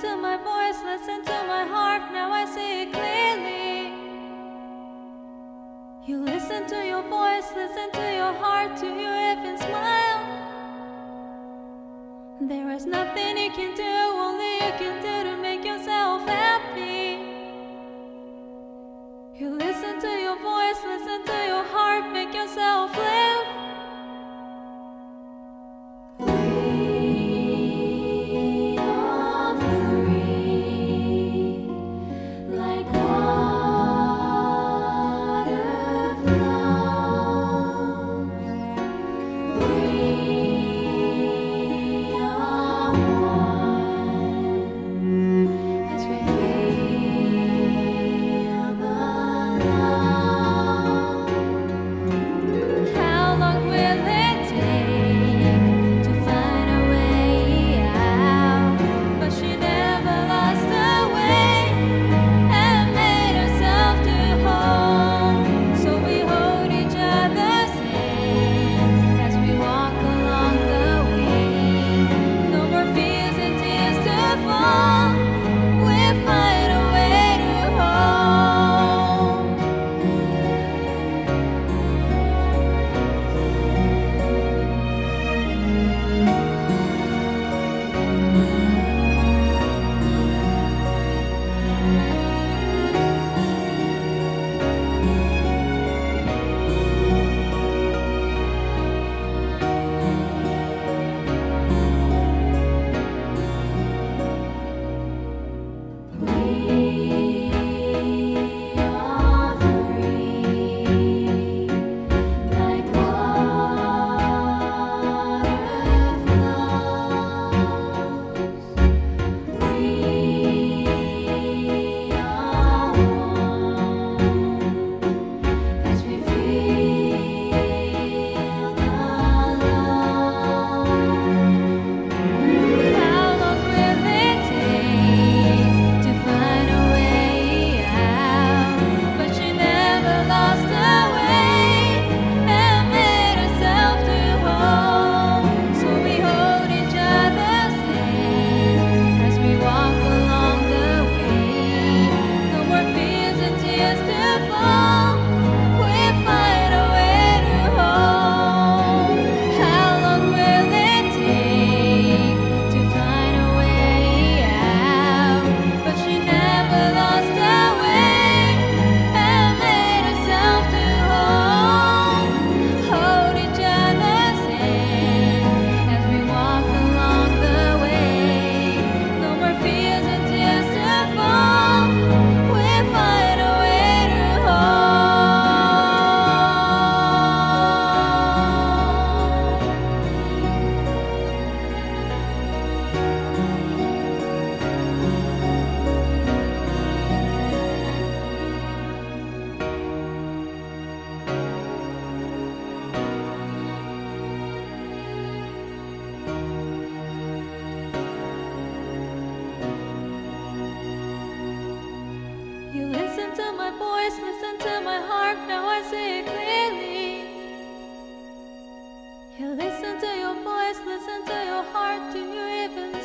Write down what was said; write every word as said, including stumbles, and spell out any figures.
to my voice, listen to my heart, now I see it clearly. You listen to your voice, listen to your heart, do you even smile? There is nothing you can do, only you can do to make yourself happy. You listen to your voice, listen to your heart, make yourself live. We are free, like water flows. We are one as we feel the love. How long will it take to find a way out? But she never lost her way and made herself to home. So we hold each other's hand as we walk along the way. No more fears and tears to fall. We find a way to home. We are free, like water flows. We are one as we feel the love. How long will it take to find a way out? But she never lost her way and made herself to home. So we hold each other's hand as we walk along the way. No more fears and tears to fall. We find a way to home. How long will it take to find a way out? But she never lost her way and made herself to home. Hold each other's hand as we walk along the way. No more fears and tears to fall. We find a way to You listen to my voice, listen to my heart, now I see it clearly. You listen to your voice, listen to your heart, do you even